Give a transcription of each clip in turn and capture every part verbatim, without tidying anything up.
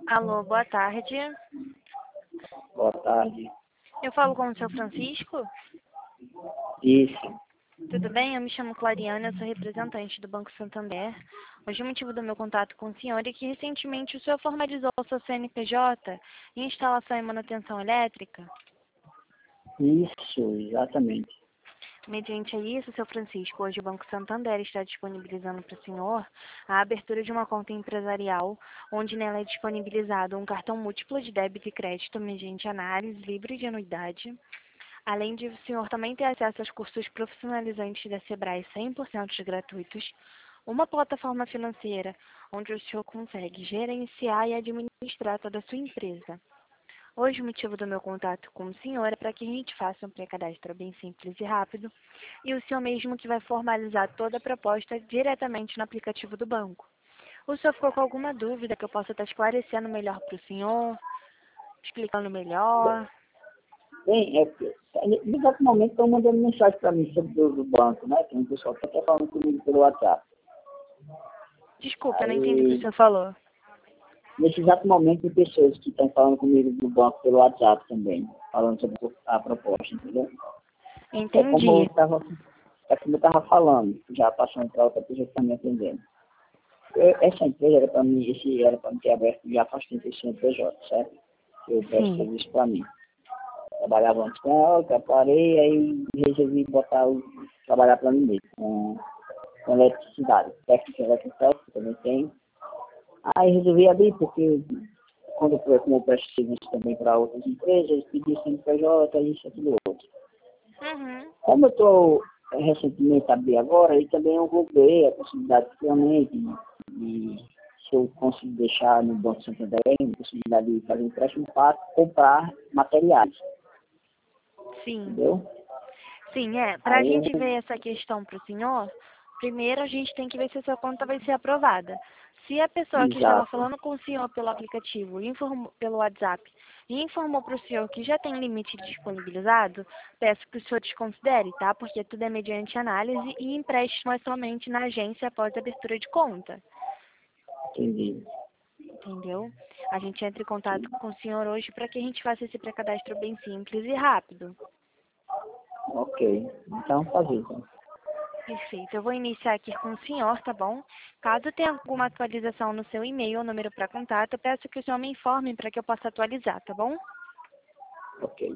Alô, boa tarde. Boa tarde. Eu falo com o seu Francisco? Isso. Tudo bem? Eu me chamo Clariana, eu sou representante do Banco Santander. Hoje o motivo do meu contato com o senhor é que recentemente o senhor formalizou o seu C N P J em instalação e manutenção elétrica. Isso, exatamente. Mediante a isso, seu Francisco, hoje o Banco Santander está disponibilizando para o senhor a abertura de uma conta empresarial, onde nela é disponibilizado um cartão múltiplo de débito e crédito mediante análise livre de anuidade. Além de o senhor também ter acesso aos cursos profissionalizantes da Sebrae cem por cento gratuitos, uma plataforma financeira onde o senhor consegue gerenciar e administrar toda a sua empresa. Hoje o motivo do meu contato com o senhor é para que a gente faça um pré-cadastro bem simples e rápido e o senhor mesmo que vai formalizar toda a proposta diretamente no aplicativo do banco. O senhor ficou com alguma dúvida que eu possa estar esclarecendo melhor para o senhor, explicando melhor? Bem, é que no exato momento estão mandando mensagem para mim sobre o do banco, né? Tem um pessoal que está falando comigo pelo WhatsApp. Desculpa, eu não Aí, entendi o que o senhor falou. nesse exato momento tem pessoas que estão falando comigo do banco pelo WhatsApp também, falando sobre a proposta, entendeu? É como eu Entendi. estava é como eu estava falando, já passando para outra pessoa que está me atendendo. Eu, essa empresa era para mim, esse era para me ter aberto já faz trinta e cinco P J, certo? Eu peço Sim. serviço para mim. Trabalhava antes com ela, que eu parei, aí resolvi botar o, trabalhar para mim mesmo, com, com eletricidade. Técnica eletricidade, que também tenho. Aí resolvi abrir, porque quando eu, como eu presto serviço também para outras empresas, pedi C N P J, isso, aquilo outro. Uhum. Como eu estou recentemente abri agora, e também eu vou ver a possibilidade realmente de, de se eu consigo deixar no Banco Santander, a possibilidade de fazer empréstimo para comprar materiais, Sim. entendeu? Sim, é. Para a Aí eu gente ver essa questão para o senhor, primeiro a gente tem que ver se a sua conta vai ser aprovada. Se a pessoa que estava exato, falando com o senhor pelo aplicativo, informou, pelo WhatsApp, e informou para o senhor que já tem limite disponibilizado, peço que o senhor desconsidere, tá? Porque tudo é mediante análise e empréstimo é somente na agência após a abertura de conta. entendi. Entendeu? A gente entra em contato com o senhor hoje para que a gente faça esse pré-cadastro bem simples e rápido. Ok, então fazer então. Perfeito. Eu vou iniciar aqui com o senhor, tá bom? Caso tenha alguma atualização no seu e-mail ou número para contato, eu peço que o senhor me informe para que eu possa atualizar, tá bom? Ok.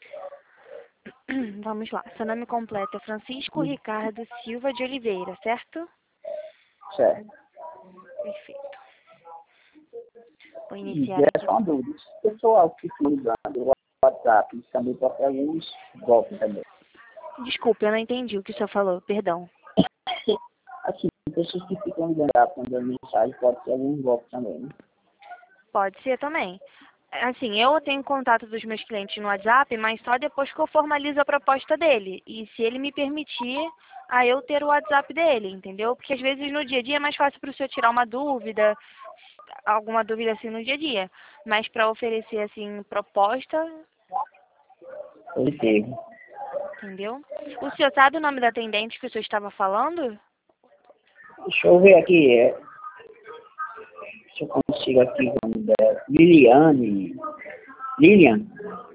Vamos lá. Seu nome completo é Francisco Ricardo Silva de Oliveira, certo? Certo. Perfeito. Vou E iniciar é aqui. só uma dúvida. Se o pessoal que fica ligando o WhatsApp também pode ter alguns golpes também. Desculpe, eu não entendi o que o senhor falou, perdão. Assim, pessoas que ficam ligando, mandando mensagem, pode ter alguns golpes também, né? Pode ser também. Assim, eu tenho contato dos meus clientes no WhatsApp, mas só depois que eu formalizo a proposta dele. E se ele me permitir, a eu ter o WhatsApp dele, entendeu? Porque às vezes no dia a dia é mais fácil para o senhor tirar uma dúvida, alguma dúvida assim no dia a dia. Mas para oferecer, assim, proposta, Ele teve. entendeu? O senhor sabe o nome da atendente que o senhor estava falando? Deixa eu ver aqui. É, se eu consigo aqui o nome dela. Liliane. Lilian.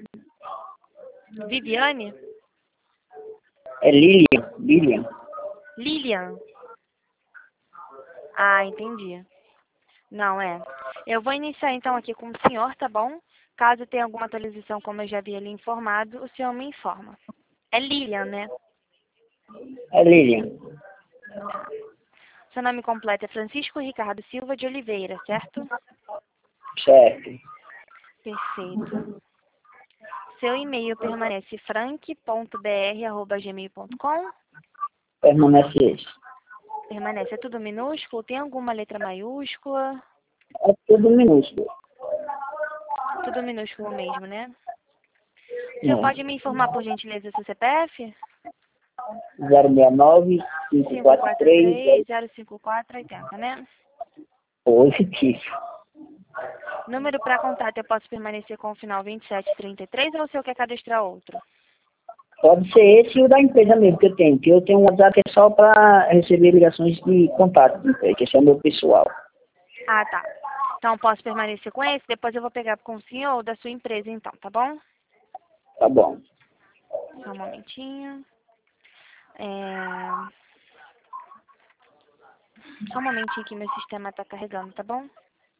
Viviane? É Lilian. Lilian. Lilian? Ah, entendi. Não, é. Eu vou iniciar então aqui com o senhor, tá bom? Caso tenha alguma atualização, como eu já havia lhe informado, o senhor me informa. É Lilian, né? É Lilian. Seu nome completo é Francisco Ricardo Silva de Oliveira, certo? Certo. Perfeito. Seu e-mail permanece frank ponto b r arroba gmail ponto com? Permanece esse. Permanece. É tudo minúsculo? Tem alguma letra maiúscula? É tudo minúsculo. Tudo minúsculo mesmo, né? O senhor pode É. me informar, por gentileza, seu C P F? zero seis nove, cinco cinco quatro quatro três, três zero cinco quatro oito zero, né? positivo. Número para contato, eu posso permanecer com o final vinte e sete trinta e três ou o senhor quer cadastrar outro? Pode ser esse e o da empresa mesmo que eu tenho, que eu tenho um WhatsApp que é só para receber ligações de contato de empresa, que esse é o meu pessoal. Ah, tá. Então, posso permanecer com esse? Depois eu vou pegar com o senhor da sua empresa, então, tá bom? Tá bom. Só um momentinho. É... Só um momentinho que meu sistema tá carregando, tá bom?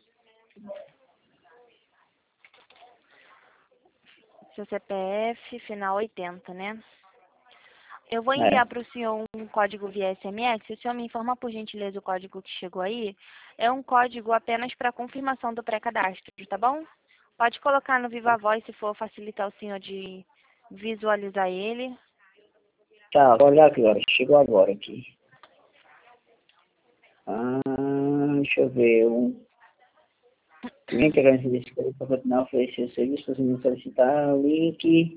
Seu C P F, final oitenta, né? Eu vou É. enviar para o senhor um código via S M S. Se o senhor me informar, por gentileza, o código que chegou aí. É um código apenas para confirmação do pré-cadastro, tá bom? Pode colocar no Viva Voz se for facilitar o senhor de visualizar ele. Tá, vou olhar agora. Chegou agora aqui. Ah, deixa eu ver. Um... Quem quer receber esse código para continuar a oferecer o serviço? Você me solicitar o link.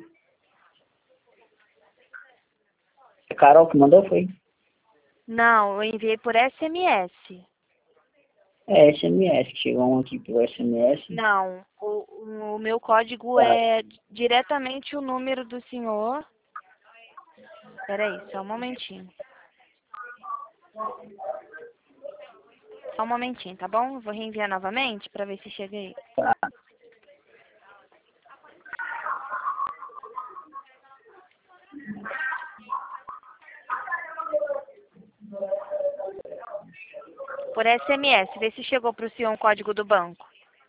A Carol que mandou foi? Não, eu enviei por S M S. É S M S, que chegou um aqui pelo S M S. Não, o, o meu código Tá, é diretamente o número do senhor. Peraí, só um momentinho. Só um momentinho, tá bom? Eu vou reenviar novamente para ver se chega aí. tá. Por S M S, vê se chegou para o senhor um código do banco.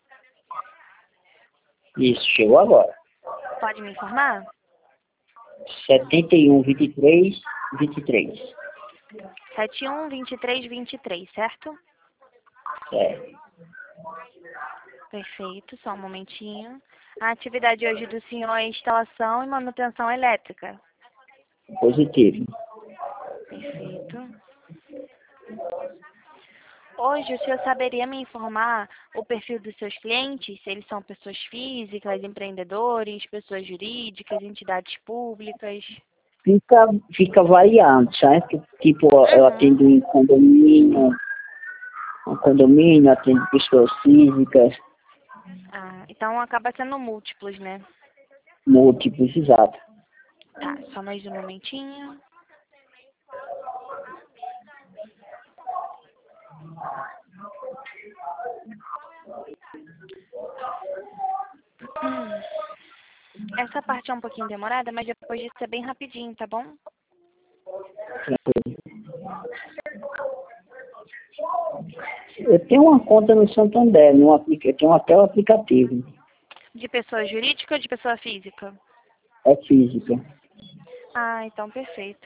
Isso, chegou agora. Pode me informar? setenta e um, vinte e três, vinte e três. sete um, vinte e três, vinte e três, certo? É, Perfeito, só um momentinho. A atividade hoje do senhor é instalação e manutenção elétrica. positivo. Perfeito. Hoje o senhor saberia me informar o perfil dos seus clientes, se eles são pessoas físicas, empreendedores, pessoas jurídicas, entidades públicas? Fica, fica variando, certo? Tipo, eu Uhum. atendo em condomínio, um condomínio, atendo pessoas físicas, Ah, então acaba sendo múltiplos, né? múltiplos, exato. Tá, só mais um momentinho. Hum. Essa parte é um pouquinho demorada, mas depois disso é bem rapidinho, tá bom? Eu tenho uma conta no Santander, no aplica, eu tenho até o aplicativo, De pessoa jurídica ou de pessoa física? é física. Ah, então perfeito.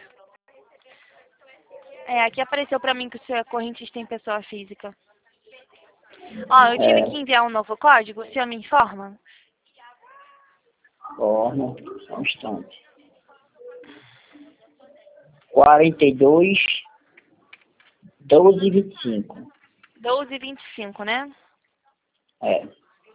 É, aqui apareceu pra mim que o seu é correntista em pessoa física. Ó, eu tive É, que enviar um novo código, o senhor me informa? forma, só um instante. quarenta e dois, doze, vinte e cinco. doze e vinte e cinco, né? É,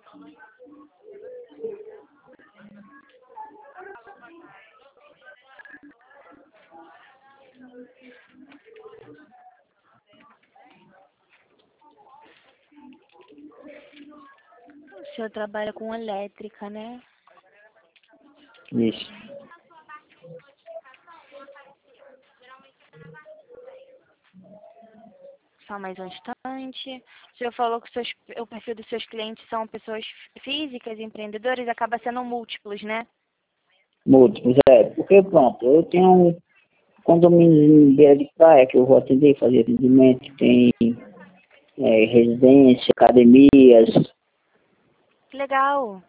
O senhor trabalha com elétrica, né? isso. Só mais um instante. O senhor falou que os seus, o perfil dos seus clientes são pessoas físicas, empreendedores, acaba sendo múltiplos, né? Múltiplos, é. Porque, pronto, eu tenho um condomínio em beira de praia que eu vou atender, fazer atendimento, tem é, residência, academias. Que legal.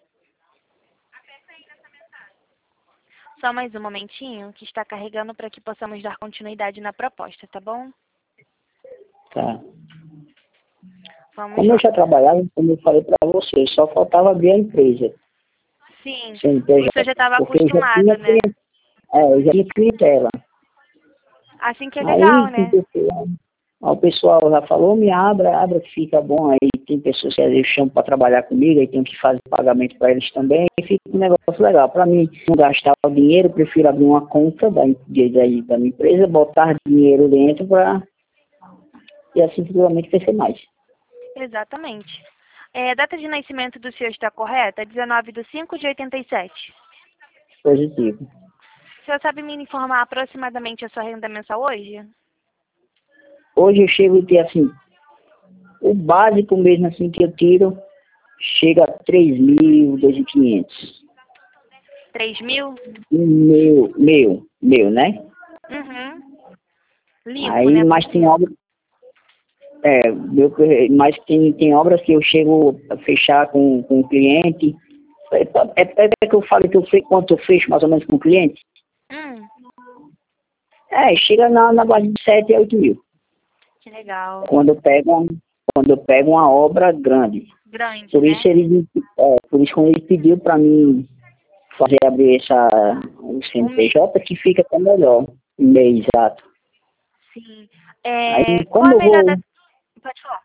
Só mais um momentinho que está carregando para que possamos dar continuidade na proposta, tá bom? Tá. Vamos Como eu lá. já trabalhava, como eu falei para você, só faltava abrir a empresa, Sim, o C N P J, senhor já estava porque eu já acostumado, tinha, né? clien- é, eu já tinha clientela. Assim que é legal, Aí, com o né? pessoal, aí o pessoal já falou, me abra, abra que fica bom. Aí tem pessoas que às vezes chamam para trabalhar comigo, aí tenho que fazer pagamento para eles também, e fica um negócio legal. Para mim, não gastar o dinheiro, eu prefiro abrir uma conta da, de, da, da minha empresa, botar dinheiro dentro para, e assim futuramente crescer mais. Exatamente. É, a data de nascimento do senhor está correta? dezenove de cinco de oitenta e sete. Positivo. O senhor sabe me informar aproximadamente a sua renda mensal hoje? Hoje eu chego a ter assim, O básico mesmo assim que eu tiro chega a três mil, dois mil e quinhentos. três mil? Meu, meu, meu, né? Uhum. Limpo, Aí, né, mas pro tem senhor? obra, é, meu, mas tem, tem obras que eu chego a fechar com, com o cliente. É, é, é que eu falo que eu fecho, quanto eu fecho mais ou menos com o cliente? Hum, É, chega na, na base de sete a oito mil. que legal. Quando eu pego, quando eu pego uma obra grande. Grande, Por né? isso ele, é, por isso quando ele pediu para mim fazer abrir essa, o O me... C N P J, que fica até melhor, meio exato. Sim. Aí É, qual como a eu melhor vou, da... Pode falar.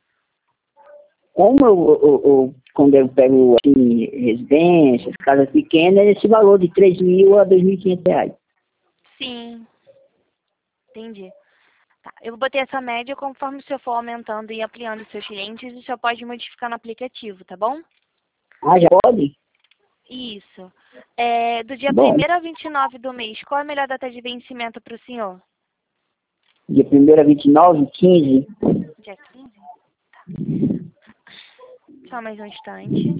como eu, eu, eu quando eu pego assim, residências, casas pequenas, é esse valor de três mil a dois mil e quinhentos reais. Sim, entendi. Tá. Eu botei essa média conforme o senhor for aumentando e ampliando os seus clientes, o senhor pode modificar no aplicativo, tá bom? Ah, já pode? Isso. É, do dia Bom, primeiro a vinte e nove do mês, qual a melhor data de vencimento para o senhor? dia primeiro a vinte e nove, quinze. Dia quinze? Só mais um instante.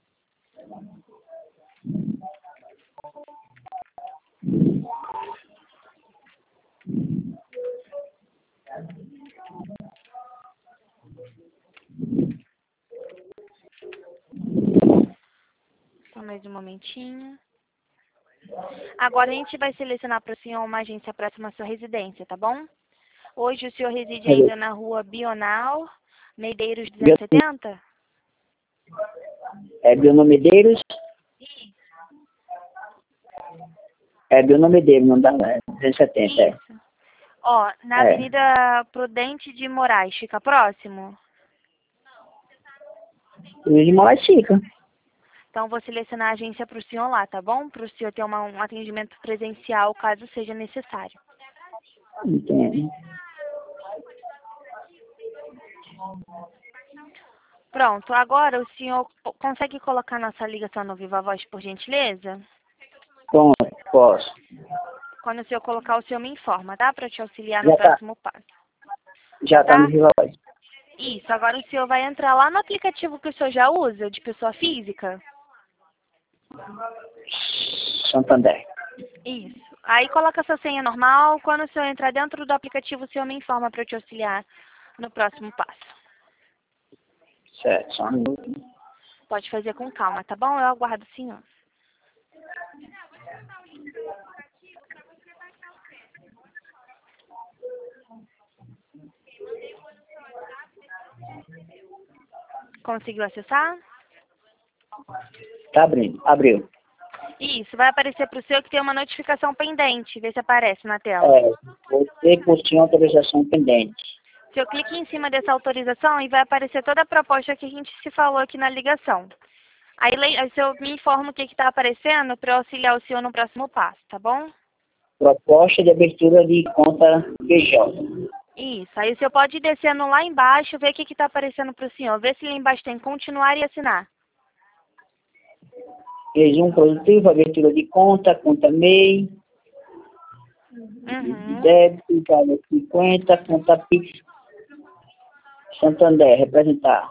Só mais um momentinho. Agora a gente vai selecionar para o senhor uma agência próxima à sua residência, tá bom? Hoje o senhor reside ainda na rua Bional, Medeiros duzentos e setenta? É Bionomedeiros, é Bionomedeiros, não dá, é duzentos e setenta, é. Isso. Ó, na É, Avenida Prudente de Moraes, fica próximo? Luiz de Moraes fica. Então, vou selecionar a agência para o senhor lá, tá bom? Para o senhor ter uma, um atendimento presencial, caso seja necessário. Entende? Pronto, agora o senhor consegue colocar nossa ligação no Viva Voz, por gentileza? Pronto, posso. Quando o senhor colocar, o senhor me informa, tá? Para te auxiliar no Já tá, próximo passo. Já já tá no tá? Viva Voz. Isso, agora o senhor vai entrar lá no aplicativo que o senhor já usa, de pessoa física. Santander. Isso. Aí coloca essa senha normal. Quando o senhor entrar dentro do aplicativo, o senhor me informa para eu te auxiliar no próximo passo. Certo, só um minuto. Pode fazer com calma, tá bom? Eu aguardo o senhor. Conseguiu acessar? Tá abrindo, abriu. Isso, vai aparecer para o senhor que tem uma notificação pendente. Vê se aparece na tela. É, você postou autorização pendente. O senhor clica em cima dessa autorização e vai aparecer toda a proposta que a gente se falou aqui na ligação. Aí, le- aí o senhor me informa o que está aparecendo para eu auxiliar o senhor no próximo passo, tá bom? Proposta de abertura de conta B J. Isso. Aí o senhor pode ir descendo lá embaixo, ver o que está aparecendo para o senhor. Ver se lá embaixo tem continuar e assinar. Resumo produtivo, abertura de conta, conta M E I, de Uhum. débito, vale cinquenta, conta Pix, Santander, representar.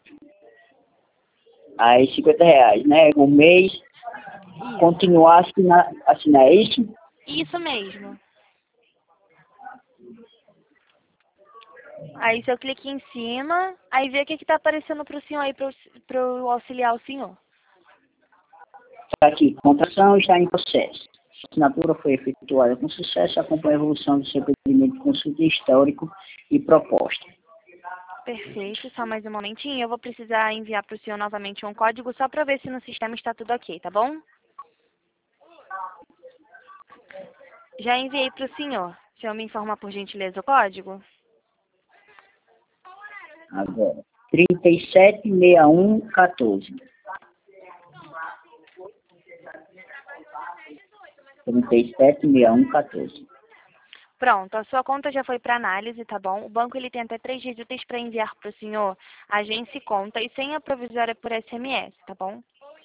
Aí cinquenta reais, né? Um mês, Isso. continuar, assinar, assinar é isso? Isso mesmo. Aí o senhor clica em cima, aí vê o que está aparecendo para o senhor aí, para eu auxiliar o senhor. Está aqui, contratação está em processo. A assinatura foi efetuada com sucesso, acompanha a evolução do seu procedimento de consulta histórico e proposta. Perfeito, só mais um momentinho. Eu vou precisar enviar para o senhor novamente um código só para ver se no sistema está tudo ok, tá bom? Já enviei para o senhor. O senhor me informa por gentileza o código? Agora, trinta e sete, sessenta e um, quatorze. trinta e sete, sessenta e um, quatorze. Pronto, a sua conta já foi para análise, tá bom? O banco ele tem até três dias úteis para enviar para o senhor agência e conta e senha provisória por S M S, tá bom?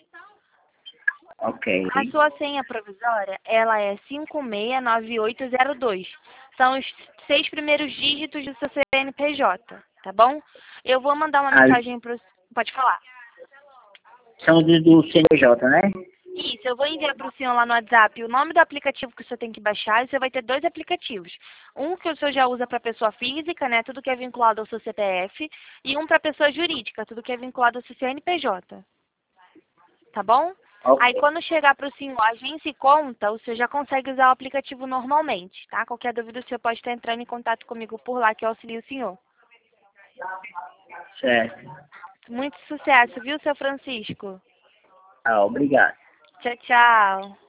Ok. A sua senha provisória, ela é cinco seis nove oito zero dois. São os seis primeiros dígitos do seu C N P J. tá bom? Eu vou mandar uma Ah, mensagem pro... Pode falar. são do, do C N P J, né? Isso, eu vou enviar para o senhor lá no WhatsApp o nome do aplicativo que o senhor tem que baixar, e você vai ter dois aplicativos. Um que o senhor já usa para pessoa física, né, tudo que é vinculado ao seu C P F, e um para pessoa jurídica, tudo que é vinculado ao seu C N P J. Tá bom? Ok. Aí quando chegar para o senhor agência e conta, o senhor já consegue usar o aplicativo normalmente, tá? Qualquer dúvida o senhor pode estar entrando em contato comigo por lá, que eu auxilio o senhor. Certo. Muito sucesso, viu, seu Francisco? Ah, obrigado. Tchau, tchau.